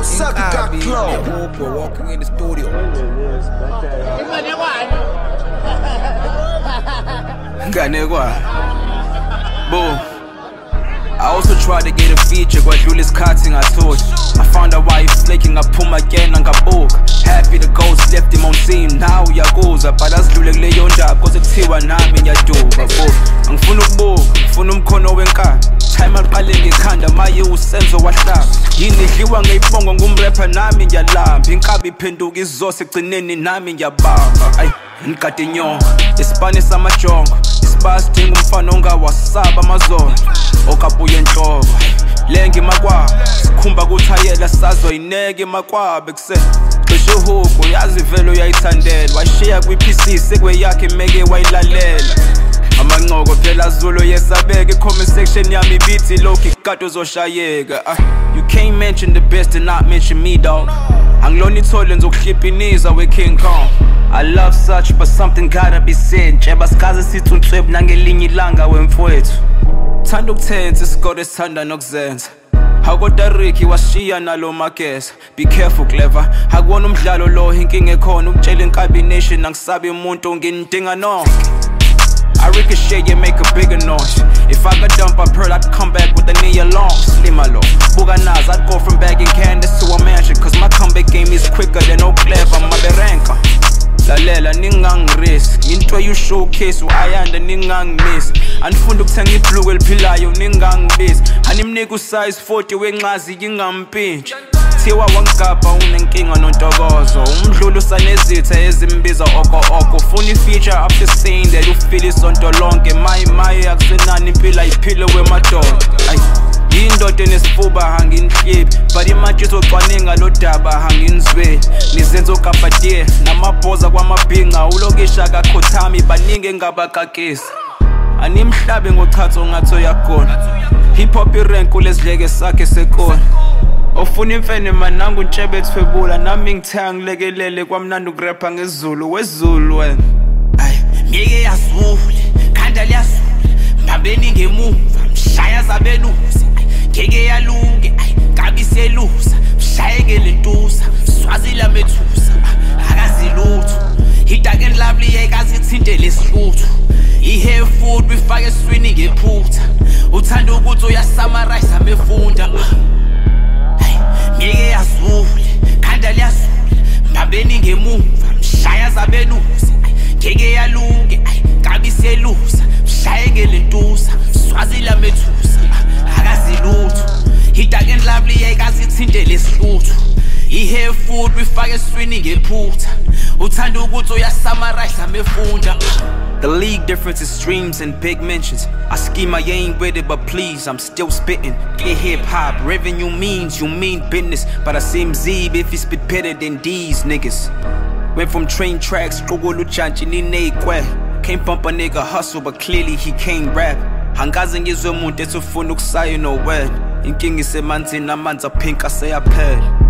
Sabi got clothes. We're walking in the studio. Boom. I also tried to get a feature, but Julius cutting I told. I found a wife flaking, I pull my again and got book. Happy the ghost left him on scene, now yaguza. But as Lulek Leonda, cause it's here and I'm in your door. I'm full of book, full of kono and car. Time al palenge kanda, my you sense of what's up. Yini liwa ngay pongo ngumrepa nami ya lamp. Inkabi pendugi zose klineni nami ya bamba. Ay, nkati nyonga, Spanish samachonga. Ispas tingu mfano nga wasaba mazona. Okabuye nhloko lengi makwa sikhumba kuthayela sazo ineke makwa bekuse cishe uhugo yazi velo uyayithandela washiya kwi-PC sekwe yakhe meke wayilalela amancoko phela Zulu yesabeke comment section yami bithi lokhu ikade uzoshayeka you can't mention the best and not mention me dog angilona ithole ngizokuhlipiniza we King Kong I love such but something gotta be said njeba sikaze sithi uNtswebo nangelinye ilanga wemfowethu Thanda ukuthenza isikole sithanda nokuzenza Hakoda Ricky washiya nalo makeza Be careful clever Hakuwona umdlalo lo inkinga ekhona ukutshela incombination angisabi umuntu nginidinga no I ricochet you make a bigger noise If I could dump a pearl I'd come back with a knee along Slimmer low Buga Nas I'd go from bagging candies to a mansion Cause my comeback game is quicker than Oak Clever Maberenka Lalela ningangiris into you showcase uyanda ningangimis anifunda ukuthenga ibhlue eliphilayo ningangibizi animnika usize 40 wenqazi yingampintshi thiwa wangigabha unenkinga nontokozo umdlulu usanezitha ezimbiza oko ufuna ifeature after saying that you feel isonto lonke my akusenani impilo ayiphile wemadoda Yindoda nesifuba hanginhliphi but imanje izocwaninga lo daba hanginizwe nizenzo kapatiye namabhoza kwamabhinga ulokisha kakhothami baningi ngabakakisa animhlabe ngochatho ngatho yakona hip hop irank kulezidleke sakhe sekona ofuna imfene manangu ntshebe thwebula nami ngithanga ngilekelele kwamnandi ukurapha ngezulu wezulu wena ngeke yazule khanda liyazula mbambeni ngemuva mshaya zabelusi ngeke yaluke kabi selusa mshaye ngelentusa swazila methusa akazilutho dark and lovely ayikazithinte lesihluthu ihair food bifake eswini ngephutha uthanda ukuthi uyasummarize amefunda ngeke yazule khanda liyazula mbambeni ngemuva mshaya zabelusi ngeke yaluke kabi selusa mshaye ngelentusa swazila methusa akazilutho dark and lovely ayikazithinte lesihluthu ihair food bifake eswini ngephutha uthanda ukuthi uyasummarize amefunda The league difference is streams and big mentions. I scheme, I ain't with it, but please, I'm still spitting. Get hip-hop, revenue means you mean business. But I seem Zeeb if you spit better than these niggas. Went from train tracks, Kogolu Chanchi Ninekwe. Can't bump a nigga hustle, but clearly he can't rap. Hangazi ngizwe umuntu ethufuna ukusayo nowhere. Inkinga isemanzini amanzi aphinka seyaphela.